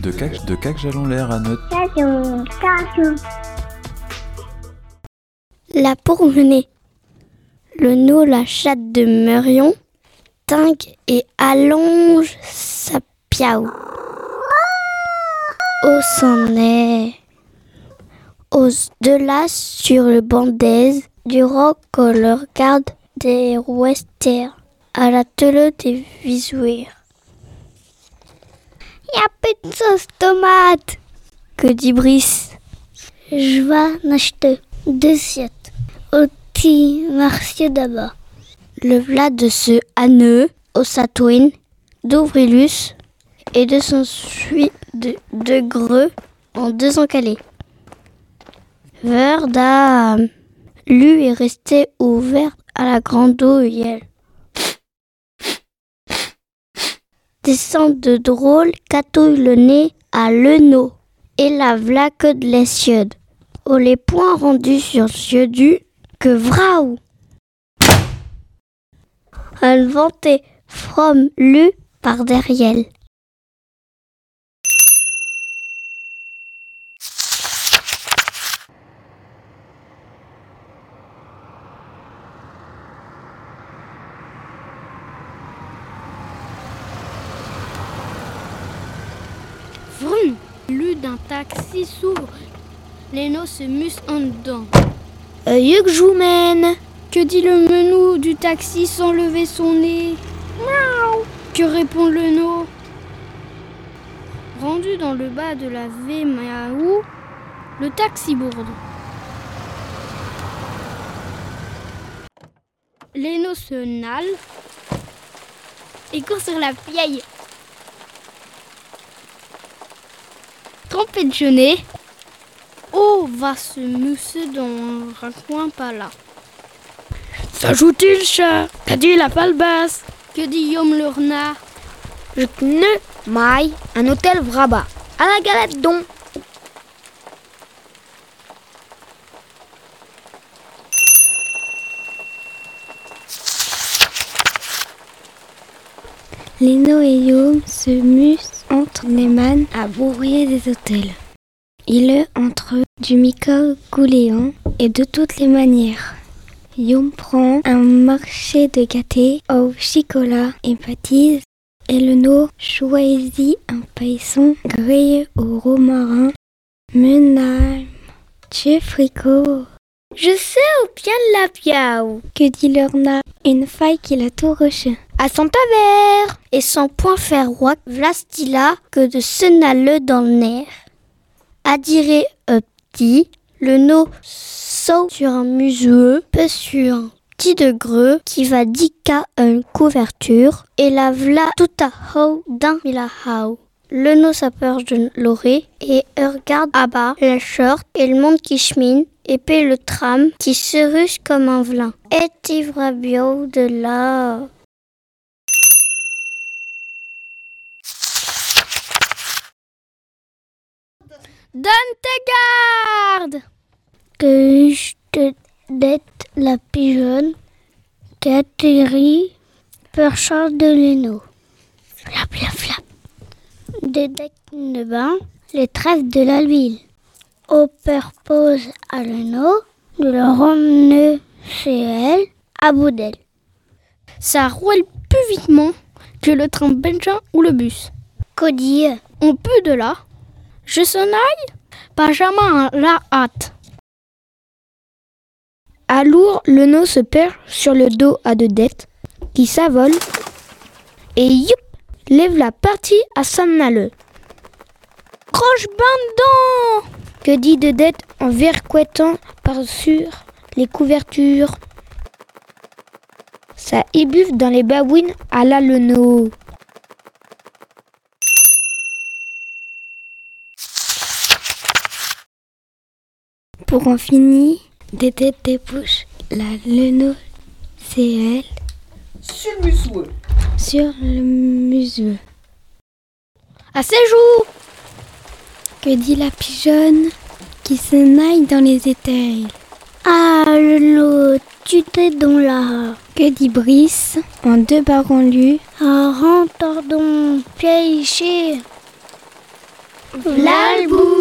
De cac jalon l'air à note. La pourmenée. Le nô, la chatte de Meurion, tingue et allonge sa piaou. Au s'en est. Au-delà sur le banc d'aise, du roc qu'on le regarde des westers, à la tele des visuires. Y a plus de sauce tomate, que dit Brice. Je vais en acheter 2 assiettes au petit marché d'abord. Le v'là de ce haneux au satouine d'Ouvrilus et de son suite de greux en 200 calais. Verda lui est resté ouvert à la grande eau hier. Descend de drôle, catouille le nez à l'eau et la v'là que de l'essiode. Au les points rendus sur yeux du que vraou. Un vanté from lu par derrière. Vroom! Lu d'un taxi s'ouvre. Léno se muse en dedans. Que je vous mène. Que dit le menou du taxi sans lever son nez? Miaou! Que répond le no? Rendu dans le bas de la Miaou, le taxi bourde. Léno se nale et court sur la vieille. Trempé de genêt, oh, va se mousser dans un coin pas là. Ça joue-t-il, chat? Qu'a dit la balle basse? Que dit Yom le renard? Je ne maille un hôtel vrabat. À la galette donc. Léno et Yom se musent entre les mannes à bourrer des hôtels. Il est entre eux du mica gouléant et de toutes les manières. Yom prend un marché de gâtés au chocolat et pâtise et le no choisit un paillasson grillé au romarin. Menam, tu fricot. Je sais où bien la piaou. Que dit l'orna, une faille qu'il a tout roché. À son tavers. Et sans point faire roi, vlastila que de se nale dans le nerf. À dire petit, le no saut sur un museau, peu sur un petit de greux qui va dica une couverture et la v'là tout à haut d'un mila haut. Le no s'approche de l'orée et regarde à bas la short et le monde qui chemine et paie le tram qui se russe comme un vlin. Et t'ivra bio de là. Donne tes gardes! Que je te dette la pigeonne qui atterrit perchant de l'héno. Flap, flap, flap. Des decks de bain, les trèfles de la ville. Au père pose à l'héno de le ramener chez elle à bout d'elle. Ça roule plus vitement que le train Benjamin ou le bus. Cody, on peut de là. Je s'en aille? Benjamin la hâte. À lourd, le no se perd sur le dos à de dettes qui s'avole et youp, lève la partie à s'en aller. Croche ben dedans! Que dit de dette en vercouettant par-sur les couvertures. Ça ébuffe dans les babouines à la le no. Pour en finir, des têtes débouchent la leno CL sur le museau. À ses joues! Que dit la pigeonne qui se naille dans les étels? Ah, le tu t'es dans là. Que dit Brice en 2 barons lus? Ah, rentre donc, piégé. V'là le bout.